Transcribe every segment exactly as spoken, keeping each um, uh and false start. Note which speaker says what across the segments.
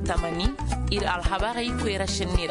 Speaker 1: tamani ir alhabari kwera shinira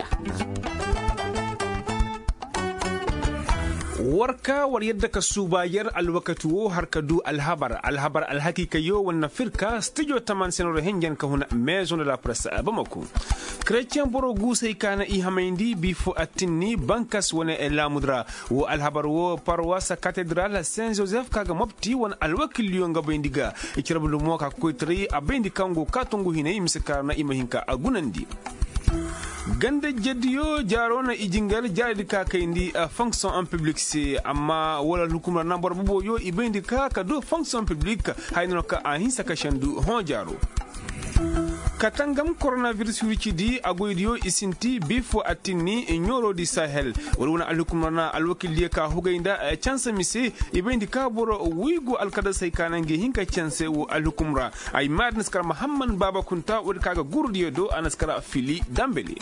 Speaker 2: warka war yadda ka subayar alwakatu har kadu alhabar alhabar alhakika yo wannan firka studio taman senore hengen ka huna maison de la presse bamako chrétien boro gusay kana i hamendi bifo atini bankas wona la mudra wo alhabar wo parwasa cathédrale saint joseph kaga mopti won alwakil yo nga bendiga ikirabulu mo ka koitri abendi kango katongo hine imsaka na imahinka agunandi ganda jediyo jarona ijingal jaridi ka kayndi uh, fonction en public si amma wala hukumar nambor bubo yo ibendi ka ka do fonction public hayno ka ahinsa ka shandu hon jaro katangam coronavirus wicidi agoydiyo isinti bifo atini nyoro di sahel waluna alukumana alwakiliye ka hugainda chance mise ibendi ka boro wigo alkada saykanange hinka chance wo alukumra ay madness kar muhammad baba kunta wad kaga gurdiyo do anaskara fili dambeli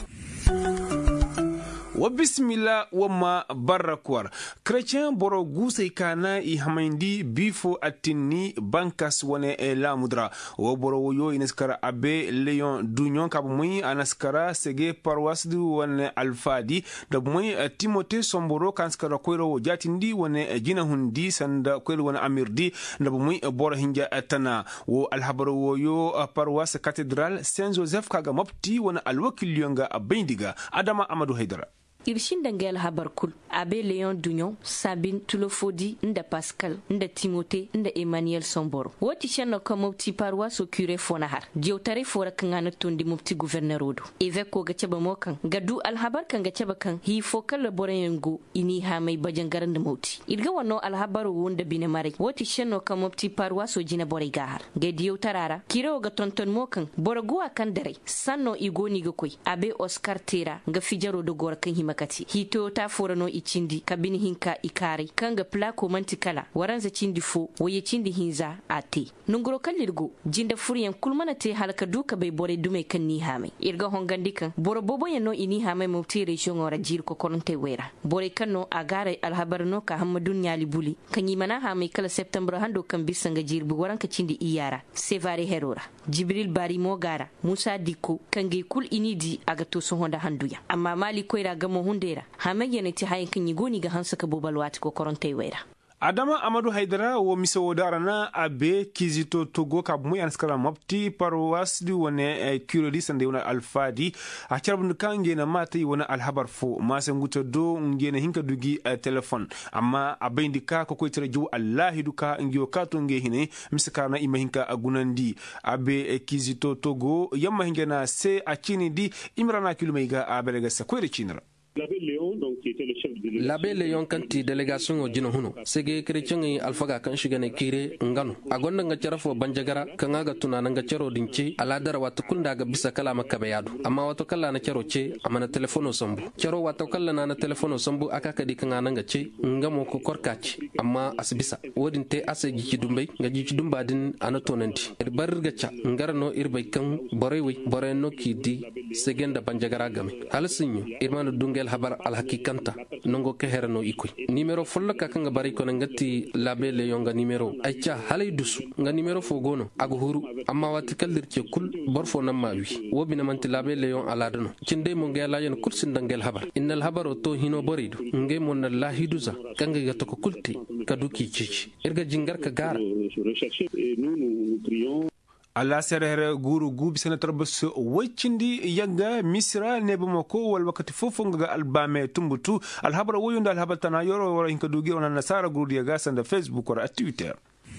Speaker 2: wa bismillah wa ma barakwar chrétien boro gusay kana i hamandi bifo atini bankas wane e la mudra wa boro yo inaskara abe leon dunyon kab muy anaskara sege parwas du wane alfadi da muy timote somboro kanskara koyro jatindi wane jina hundi sanda koyro wane amirdi da muy boro hinja tana wo alhabaro wo yo parwas cathédrale saint joseph kaga mopti wane alwakil yonga abendiga adama amadou haidara
Speaker 3: Irshin dangel habarkul abe Leon Dunion Sabine Tulofodi nda Pascal nda Timothée nda Emmanuel Somboro woti cheno ko mopti paroisse au curé Fonahar diotare fora kangana tondi mopti gouverneur odo évêque ko gaceba mokan gadu alhabar kan gaceba kan hi fokal borengo ini ha mai bajangaran da moti irga wonno alhabar wonda bine mare woti cheno ko mopti paroisse au jina bore gahar ga diotarara kiro ga tonton mokan borogo akan dare sanno igoni ga koy abe Oscar Tera ga fijaro do gor kan hima kati hito ta forano icindi kabini hinka ikari kanga plako mantikala waranza cindi fo waye cindi hinza ate nungro kallirgo jinda furiyan kulmana te halaka duka bai bore dume kan ni hame irga hongandikan boro bobo yano ini hame mufti region ora jir ko koronte wera bore kanno agare alhabarno ka hamadun nyali buli kanyi mana hame kala september hando kan bisanga jirbu waranka cindi iyara sevare herora jibril bari mogara musa diko kange kul inidi aga to so honda handuya amma mali koira gamo hundera hamage ne ti hayin kan yigoni ga hansa ka bobal wati ko koronte wera
Speaker 2: adama amadou haidara wo miso darana abe kizito togo ka muy anskara mopti parwas di wone curedi sande wona alfadi a charbun kange na mata wona alhabar fo ma se nguto do ngene hinka dugi telephone amma abendi ka ko ko tere ju allah duka ngio ka to nge hine miskarna ima hinka agunandi abe kizito togo yamma hingena se a chini di imrana kilumeiga abelega sa ko rechinra
Speaker 4: L'abbé Léon kanti délégation o jino huno sege chrétien yi alfaga kan shigane kire ngano agonda nga charafo banjagara kanga ga tunana nga charo dinci ala dara watu kunda ga bisa kala makabe yadu amma watu kala na charo ce amana telefono sambu charo watu kala na na telefono sambu akaka di kanga nga ce ngamo ko korkaci amma asbisa wodin te ase gici dumbai nga gici dumba din ana tonanti bar ga cha ngarno irbay kan borewi boreno ki di segenda banjagara game halsinyo irmanu dungel habar alhakikanta nongo keherano ikoy numero folla ka kanga bari ko ngati labe le yonga numero aicha halay dusu nga numero fo gono agu huru amma wati kaldir ci kul borfo namma wi wobi na manti labe le yon aladano cinde mo ngela yen kursin dangel habar innal habaro to hino boridu nge mon na lahiduza kanga gato ko kulti kaduki cici irga jingar ka gara
Speaker 2: alla serere guru gubi senator bus wacindi yagga misra nebamako wal wakati fofo nga albame tumbutu alhabara woyunda alhabal tana yoro wala hinka dugi ona nasara guru yaga sanda facebook or twitter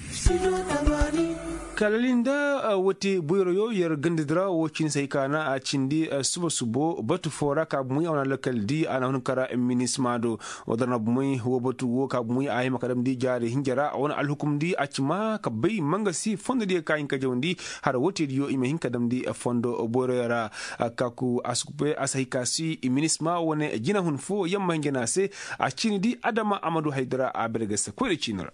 Speaker 2: kalalinda uh, wati buyro yo yer gandidra wo cin sai kana a cindi uh, subo subo batu fora ka muy on lokal di ana hun kara minismado odana muy wo batu wo ka muy ay makadam di jare hinjara on al hukum di acma ka bay mangasi fondo di ka hinka jawndi har wati yo ime hinka dam di fondo buyro yara uh, kaku askupe asahikasi minisma wone jina hun fo yamma ngena se a cindi adama amadou haidara a bergesa ko re cinara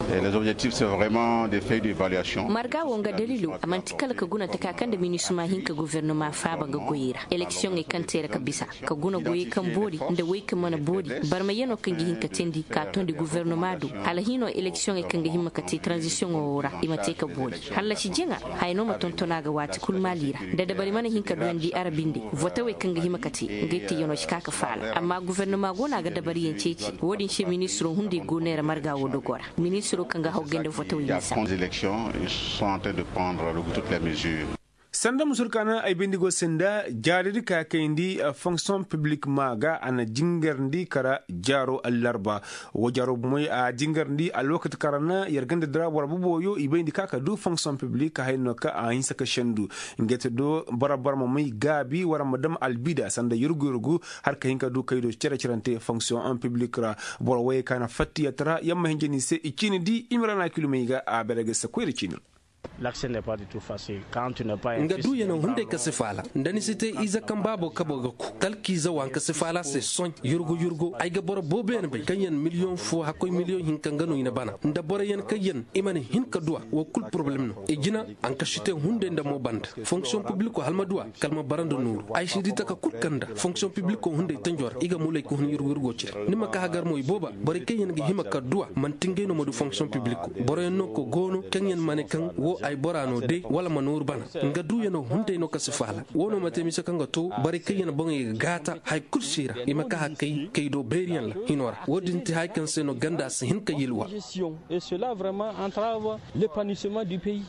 Speaker 5: Les objectifs, c'est vraiment des feuilles d'évaluation.
Speaker 3: Marga wonga dalilu amanti kala ka guna taka kan da minisuma hinka gouvernement faba ga goyira election e kan tere ka bisa ka guna goyi kan bodi da wai kan mana bodi barma yano kan gi hinka tendi ka ton di gouvernement du hala hino election e kan gi himma ka te transition ora imate ka bodi hala shi jenga hayno ma tontona ga wati kul malira da da bari mana hinka don di arabinde vota wai kan gi himma ka te ngeti yano shi ka fala amma gouvernement gona ga da bari yanceci wodin shi ministro hundi gonera marga wodo gora ministro kan ga hawgende vote wi
Speaker 5: misa les élections ils sont en train de prendre toutes les mesures.
Speaker 2: Sanda musurkana ay bendigo senda jariri ka kendi fonction publique maga ana jingarndi kara jaro allarba wo jaro moy a jingarndi a lokati karana yargande dra wara boyo ibendi kaka du fonction publique hayno ka a hinsa ka shendu ngete do barabar mo may gabi wara madam albida sanda yurgu yurgu har ka hinka du kaydo cere cerante fonction en public ra boro way kana fatti yatra yamma hinjeni se ikini di imrana kilumeyga a berege sa kweri chino.
Speaker 6: L'accès n'est pas du tout facile quand tu n'as pas
Speaker 4: nga du yana hunde ka sifala ndani site iza kan babo ka boga ku kalki za wan ka sifala se son yurgo yurgo ay ga boro bobe ne bay kanyen million fo hakoy million hin kan gano ina bana nda boro yen kayen imani hin ka duwa wo kul problem no e jina an ka shite hunde nda mo band fonction publique ko halma duwa kalma barando nur ay shirita ka kul kanda fonction publique ko hunde tanjor iga mulay ko hun yurgo yurgo ci nima ka hagar moy boba bari kayen ga hima ka duwa man tingeno mo du fonction publique boro yen no ko gono kanyen mane kan wo ay borano de wala manur bana nga du yano hunde no kasifala wono mate mi sakanga to bari kayena bongi gata hay kursira imaka hakay kaydo berian la hinora wodinti hay kan seno ganda sin kayilwa
Speaker 6: et cela vraiment entrave l'épanouissement du pays.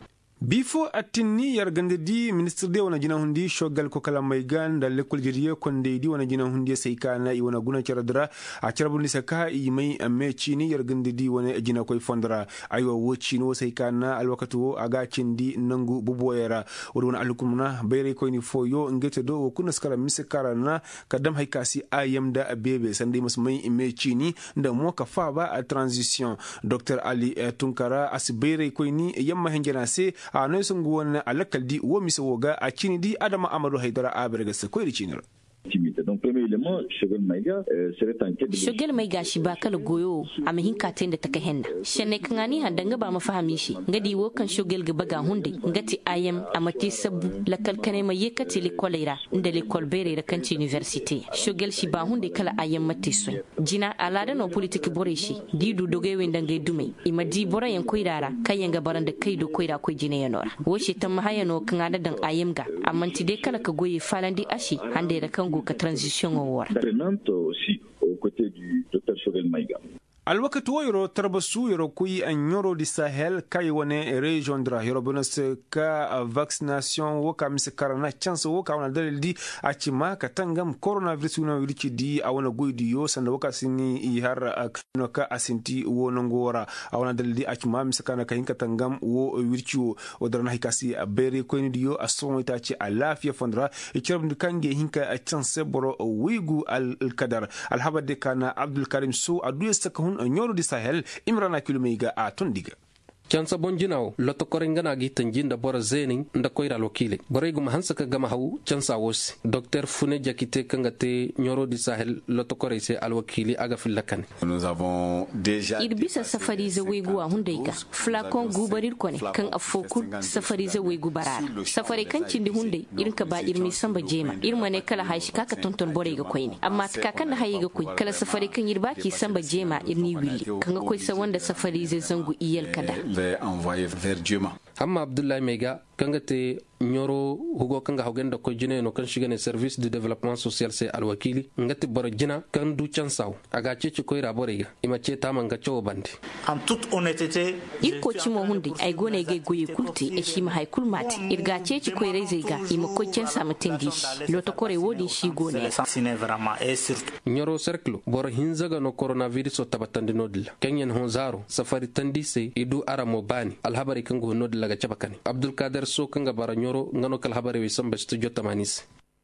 Speaker 2: Bifo atini yargande di ministre de wana jina hundi shogal ko kala may gan dal lekol jiriye konde di wana jina hundi seykana i wana guna charadra a charabundi saka i may amme chini yargande di wana jina koy fondra aywa wo chino seykana al wakatu aga chindi nangu buboyera wona alukumna bayre koy ni foyo ngete do kuna skara misekara na kadam haykasi ayamda bebe sande mas may amme chini nda mo ka faba a transition docteur Ali Tunkara asbayre koy ni yamma henjana se a nan sun guwan alakaldi wo misa woga a cini di Adama Amadu Haidara a berga sa koyi cinir.
Speaker 7: Donc premier élément, Shogel Maïga serait en quête de
Speaker 3: Shogel Maïga shi ba kala goyo a mahin katen da taka henna. Shane kangani handanga ba mafahami shi. Ngadi wo kan Shogel ga baga hunde ngati ayam amati sabu la kalkane ma yekati le kolera nda le kolbere da kanci université. Shogel shi ba hunde kala ayam mati so. Jina alada no politique bore shi. Di du doge wendanga dume. Ima di bora yan koirara kayan ga baranda kai do koira ko jine yanora. Wo shi tamma hayano kangada dan ayam ga amanti de kala ka goye falandi ashi hande da kan ka transition au war.
Speaker 7: Aussi aux côtés du docteur Shogel Maïga.
Speaker 2: alwakati wo yoro tarbasu yoro kuyi an yoro di Sahel kay wane region dra yoro bonus ka vaccination wo ka mis karana chance wo ka wana dalil di achima katangam coronavirus no wilici di awana goydi yo sanda woka sini i har no ka asinti wo nongora awana dalil di achima mis kana kayin katangam wo wilici wo dara hikasi bere ko ni dio ason ita ci alafia fondra e cerbndi kange hinka a chance boro wigu al kadar al habade kana Abdul Karim Sow adu sakahun nyoro di Sahel Imrana Kilumeiga a tondiga
Speaker 4: chansa bonjinaw loto korengana gi tanjinda bora zening nda koira lokile borego mahansa ka gama hawu chansa wosi docteur Fune Jakite kangate nyoro di Sahel loto korese alwakili aga filakan
Speaker 5: nous avons déjà
Speaker 3: irbisa safari za wegu a hundeika flakon gubarir kone kan afokul safari za wegu barara safari kan cindi hunde irin ka ba irmi samba jema irma ne kala haishi kaka tonton borega koyne amma ka kan da hayiga koy kala safari kan irbaki samba jema irni willi kanga koy sa wanda safari za zangu iyal kada
Speaker 5: envoyé vers Diema.
Speaker 4: Hamma Abdoulaye Mega kangate nyoro hugo kanga hogenda ko jine no kan shigane service de développement social c'est alwakili ngati boro jina kan du chansaw aga cece ko ira borega ima ce tama ngacho bandi
Speaker 8: en toute honnêteté
Speaker 3: iko cimo hundi ay gone ge goyi kulti e shima hay kulmati irga cece ko ire zega ima ko censa mutendi loto kore wodi shi gone
Speaker 8: c'est vraiment et surtout
Speaker 4: nyoro cercle boro hinzaga no coronavirus o tabatandi nodilla kenyen honzaro safari tandise idu aramo bani alhabari kango nodilla ga chabakani Abdul Kader So kanga bara nyoro ngano kal habari wi samba studio tamanis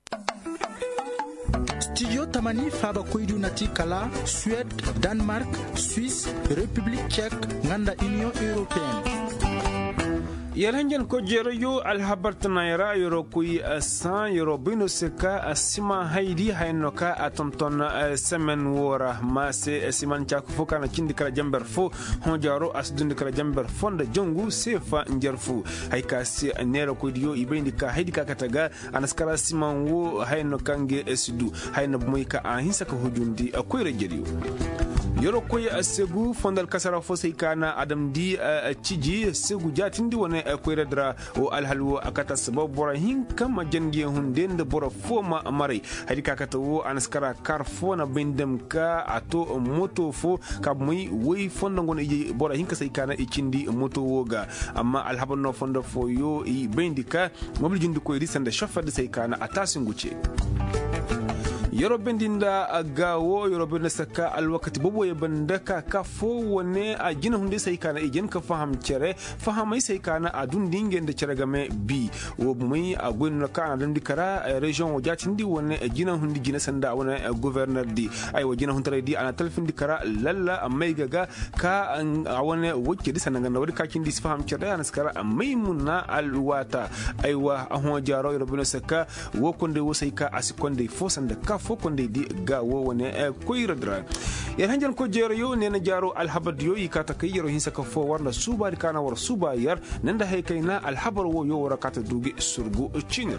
Speaker 9: studio tamani faba koydu nati kala Suède, Danemark, Suisse, République tchèque nganda Union européenne
Speaker 2: Yalanjan ko jero yo alhabartana yara yoro kui san yoro bino seka asima haidi hainoka atonton semen wora mase siman chak foka na chindi kala jamber fo honjaro asdundi kala jamber fonda jongu sefa njerfu haikasi nero ko dio ibendika haidi kataga anaskara siman wo hainoka nge esidu haino moika ahinsa ko hujundi akoyre jeriyo yoro koy segu fondal kasara fo seykana adam di ciji segu jatindi wona koyre dra o alhalwo akata sabab bora hin kam jandi hunde nde bora fo ma mari hadi kakata wo anaskara kar fo na bindem ka ato moto fo kab muy wey fonda ngon e bora hin ka seykana e cindi moto woga amma alhabanno fonda fo yo e bindika mobli jundi koy risande chauffeur de seykana atasinguce yoro bendinda gawo yoro benda saka alwakati bobo ye bandaka ka fo wone a jina hunde sai kana e jen ka faham cere fahamai sai kana a dundi ngende cere game bi wo mai a gwenno kana dandi kara region o jatindi wone e jina hundi jina sanda wona gouverneur di ay wo jina huntare di ana telfindi kara lalla mai gaga ka a wone wocce di sananga na wadi ka kindi faham cere ana skara mai munna alwata aywa a ho jaro yoro benda saka wo konde wo sai ka asikonde fo sanda ka foko ndi ga wo wone e koyra dra ya hanjan ko jero yo nena jaro alhabad yo yikata kayro hinsa ka fo warna suba kana war suba yar nanda hay kayna alhabar wo yo warakata dugi surgu chinra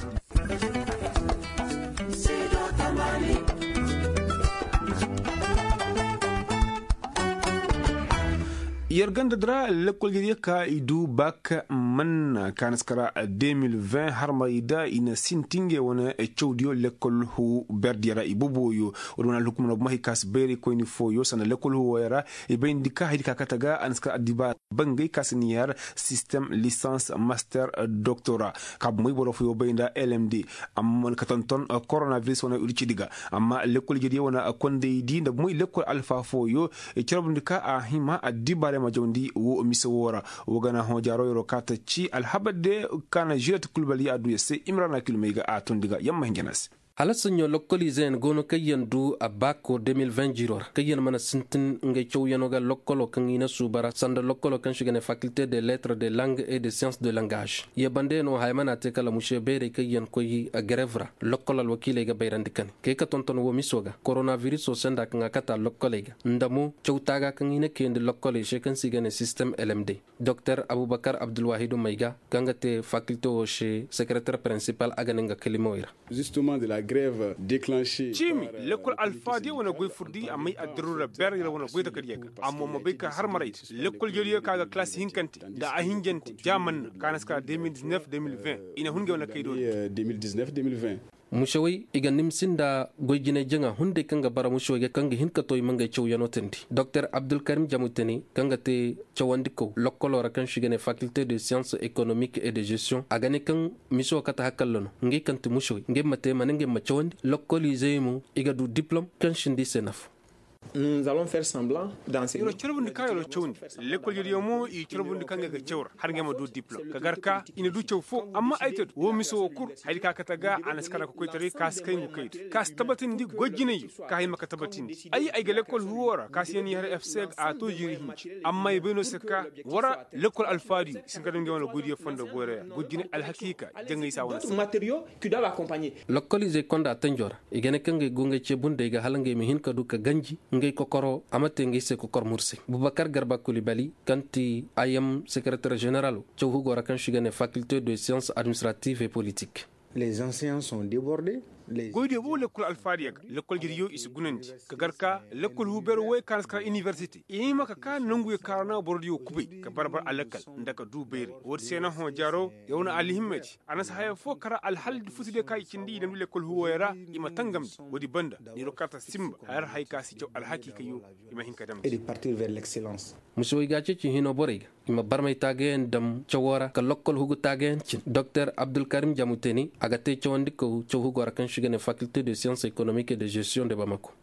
Speaker 2: yerganda dra lekol gidi ka idu bak man kanaskara deux mille vingt harma ida ina sintinge wona e chawdio lekol hu berdiara iboboyo odona lukuma mahi kas beri ko ni foyo sana lekol hu wera e bindika hidika kataga anaskara adiba bangay kasniyar system licence master doctorat kab moy boro foyo beinda L M D am katonton coronavirus wona uri diga amma lekol gidi wona konde di nda moy lekol alpha foyo e charbundika a hima adiba ma jondi wo miso wora wogana ho jaro yoro kata ci alhabade kana jirat kulbali adu yese imrana kilmeiga atondiga yamma hingenas
Speaker 4: halassanyo lokkolizen gono kayen du a bako deux mille vingt jiror kayen mana sintin ngay chow yanoga lokkolo kan ina subara sanda lokkolo kan shigane faculté des lettres des langues et des sciences de langage ye bande no haymana te kala mushe bere kayen koyi a grevra lokkolo wakile ga bayrandikan ke ka tonton wo misoga coronavirus o sanda kan akata lokkolega ndamu chow taga kan ina kende lokkole she kan sigane système L M D docteur Aboubakar Abdul Wahid Maiga gangate faculté o she secrétaire principal aganenga kelimoira
Speaker 10: justement de la grève déclenchée
Speaker 2: Jimmy l'école alpha di wona goy furdi amay adrura ber ila wona goy takar yega amma mo be ka har maray l'école jeriya kaga classe hinkanti da a hinjanti jaman kanaska deux mille dix-neuf deux mille vingt ina hunge wona kaydo
Speaker 10: deux mille dix-neuf deux mille vingt
Speaker 4: mushawai iga nimsinda goyjine janga hunde kanga bara mushoge kanga hinka toy manga chow yanotendi docteur Abdul Karim Jamuteni kanga te chawandiko lokolora kan shigene faculté de sciences économiques et de gestion agane kan miso kata hakallono ngi kanti mushoy ngi mate manenge machawandi lokolizemu iga du diplôme kan shindi senaf.
Speaker 11: Nous allons faire semblant danser.
Speaker 2: Yoro chorbundi ka yoro chawndi l'école jeri yomo i chorbundi kanga ga chawra har ngema do diplôme kagarka ina du chaw fo amma aytet wo miso kur haydi ka kataga anaskara ko koytari kas kay ngu kayt kas tabatindi gojjine yu ka hay maka tabatindi ay ay ga l'école huwora kas yani har F C a to jiri hinci amma beno saka wara l'école alfadi singa ngema no godiye fondo gore gojjine al hakika jangay sa wona
Speaker 11: matériaux qui doivent accompagner
Speaker 4: lokolize konda tanjora igene kanga gonga ce bunde ga halange mi hin ka du ka ganji ngay kokoro amate ngay se kokor mursi Boubacar Garba Koulibaly kanti ayam secrétaire général chouhu gora kan shigane faculté de sciences administratives et politiques.
Speaker 11: Les enseignants sont débordés.
Speaker 2: goyde wo l'école alfariya l'école jiri yo is gunandi kagarka l'école huber wo kanskara université e maka ka nangu karana bordi yo kubay ka barbar alakal ndaka du bere wod sena ho jaro yawna ali himmeti anas haya fo kara al haldi futude kay cindi dem l'école huwera ima tangam wodi banda ni rokata simba har hay kasi jaw al hakika yo ima hinka dam
Speaker 11: et de partir vers l'excellence
Speaker 4: musoy gace ci hino borega ima barmay tagen dam chawara ka lokkol hugu tagen ci docteur Abdul Karim Jamuteni agate chawandi ko chawhu gora kan shigane faculté de sciences économiques et de gestion de Bamako.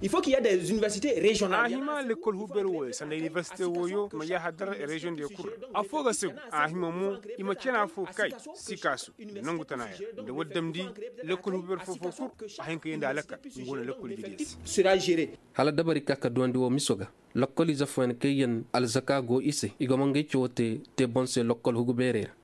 Speaker 11: Il faut qu'il y ait des universités régionales.
Speaker 2: Ahima l'école Huberwo, c'est l'université Woyo, mais il y a hadar région de Kour. Afoga segu, ahima mo, ima tiena fo kai, sikasu, nangutanaya. De wadamdi, l'école Huber fo fo Kour, ahinka yenda alaka, ngona l'école Vidias.
Speaker 11: Sera géré.
Speaker 4: Hala dabari kaka duandi wo misoga. Lokol iza fwen keyen alzaka go ise, igomangé chote te bonse lokol hugubere.